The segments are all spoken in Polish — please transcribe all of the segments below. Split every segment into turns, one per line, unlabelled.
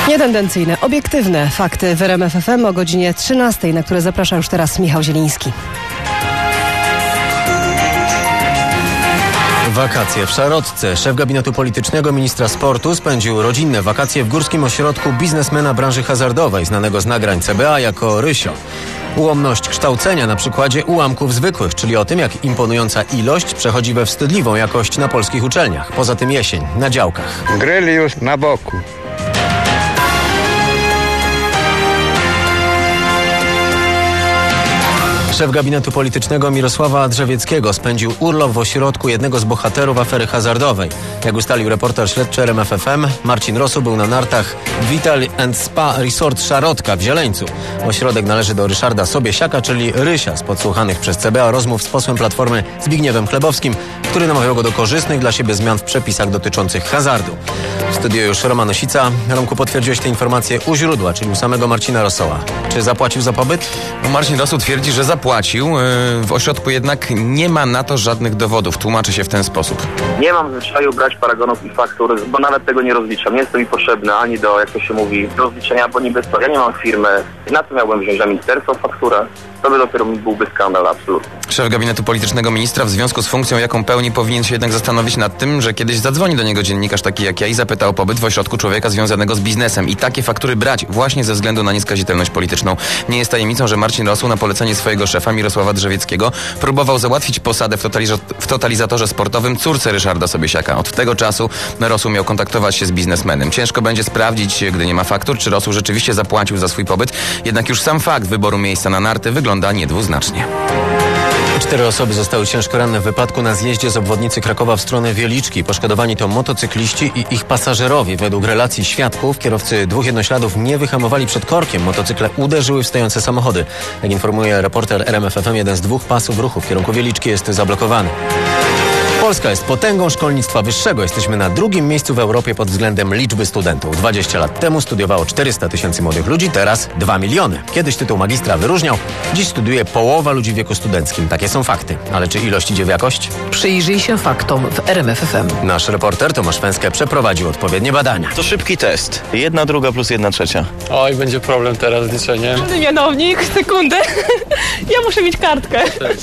Nietendencyjne, obiektywne fakty w RMF FM o godzinie 13, na które zaprasza już teraz Michał Zieliński.
Wakacje w Szarotce. Szef gabinetu politycznego ministra sportu spędził rodzinne wakacje w górskim ośrodku biznesmena branży hazardowej, znanego z nagrań CBA jako Rysio. Ułomność kształcenia na przykładzie ułamków zwykłych, czyli o tym, jak imponująca ilość przechodzi we wstydliwą jakość na polskich uczelniach. Poza tym jesień, na działkach.
Gryli już na boku.
Szef gabinetu politycznego Mirosława Drzewieckiego spędził urlop w ośrodku jednego z bohaterów afery hazardowej. Jak ustalił reporter śledczy RMF FM, Marcin Rosu był na nartach Vital & Spa Resort Szarotka w Zieleńcu. Ośrodek należy do Ryszarda Sobiesiaka, czyli Rysia, z podsłuchanych przez CBA rozmów z posłem Platformy Zbigniewem Chlebowskim, który namawiał go do korzystnych dla siebie zmian w przepisach dotyczących hazardu. W studiu już Roman Osica. Romku, potwierdziłeś tę informację u źródła, czyli u samego Marcina Rosoła. Czy zapłacił za pobyt?
Marcin Rosu twierdzi, że zapłacił. W ośrodku jednak nie ma na to żadnych dowodów. Tłumaczy się w ten sposób.
Nie mam zwyczaju brać paragonów i faktur, bo nawet tego nie rozliczam. Nie jest to mi potrzebne ani do, jak to się mówi, rozliczenia, bo niby co, ja nie mam firmy. Na co miałbym wziąć za ministerstwo fakturę? To by dopiero byłby skandal, absolutnie.
Szef gabinetu politycznego ministra w związku z funkcją, jaką pełni, powinien się jednak zastanowić nad tym, że kiedyś zadzwoni do niego dziennikarz taki jak ja i zapyta o pobyt w ośrodku człowieka związanego z biznesem. I takie faktury brać właśnie ze względu na nieskazitelność polityczną. Nie jest tajemnicą, że Marcin Rosu na polecenie swojego szefa Mirosława Drzewieckiego próbował załatwić posadę w totalizatorze sportowym córce Ryszarda Sobiesiaka. Od tego czasu Rosu miał kontaktować się z biznesmenem. Ciężko będzie sprawdzić, gdy nie ma faktur, czy Rosu rzeczywiście zapłacił za swój pobyt. Jednak już sam fakt wyboru miejsca na narty wygląda niedwuznacznie.
4 osoby zostały ciężko ranne w wypadku na zjeździe z obwodnicy Krakowa w stronę Wieliczki. Poszkodowani to motocykliści i ich pasażerowie. Według relacji świadków kierowcy 2 jednośladów nie wyhamowali przed korkiem. Motocykle uderzyły w stojące samochody. Jak informuje reporter RMF FM, jeden z 2 pasów ruchu w kierunku Wieliczki jest zablokowany. Polska jest potęgą szkolnictwa wyższego. Jesteśmy na 2. miejscu w Europie pod względem liczby studentów. 20 lat temu studiowało 400 000 młodych ludzi, teraz 2 miliony. Kiedyś tytuł magistra wyróżniał, dziś studiuje połowa ludzi w wieku studenckim. Takie są fakty. Ale czy ilość idzie w jakość?
Przyjrzyj się faktom w RMF FM.
Nasz reporter Tomasz Fęskę przeprowadził odpowiednie badania.
To szybki test. 1/2 plus 1/3.
Oj, będzie problem teraz z liczeniem.
Mianownik, sekundę. Ja muszę mieć kartkę.
6.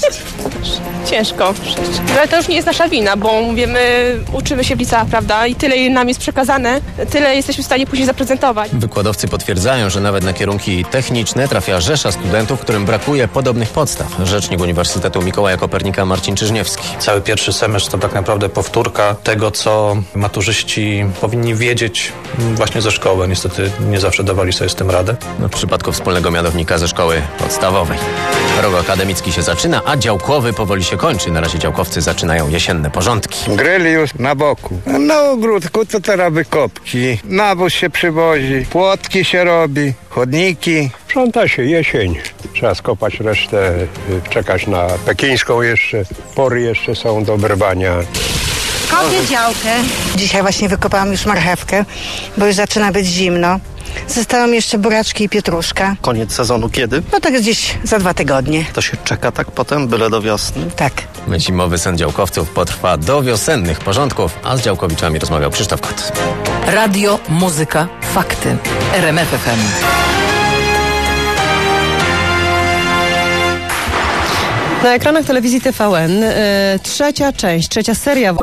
Ciężko. 6. Ale to już nie jest nasza wina, bo mówimy, uczymy się w liceach, prawda? I tyle nam jest przekazane, tyle jesteśmy w stanie później zaprezentować.
Wykładowcy potwierdzają, że nawet na kierunki techniczne trafia rzesza studentów, którym brakuje podobnych podstaw. Rzecznik Uniwersytetu Mikołaja Kopernika Marcin Czyżniewski.
Cały pierwszy semestr to tak naprawdę powtórka tego, co maturzyści powinni wiedzieć właśnie ze szkoły. Niestety nie zawsze dawali sobie z tym radę.
W przypadku wspólnego mianownika ze szkoły podstawowej. Rok akademicki się zaczyna, a działkowy powoli się kończy. Na razie działkowcy zaczynają jesienne porządki.
Gryli już na boku. Na ogródku to teraz wykopki. Nawóz się przywozi, płotki się robi, chodniki.
Sprząta się jesień. Trzeba skopać resztę, czekać na pekińską jeszcze. Pory jeszcze są do brwania.
Kopię działkę. Dzisiaj właśnie wykopałam już marchewkę, bo już zaczyna być zimno. Zostały mi jeszcze buraczki i pietruszka.
Koniec sezonu kiedy?
No tak gdzieś za 2 tygodnie.
To się czeka tak potem, byle do wiosny?
Tak.
Zimowy sen działkowców potrwa do wiosennych porządków, a z działkowiczami rozmawiał Krzysztof Kot.
Radio, muzyka, fakty. RMF FM.
Na ekranach telewizji TVN trzecia seria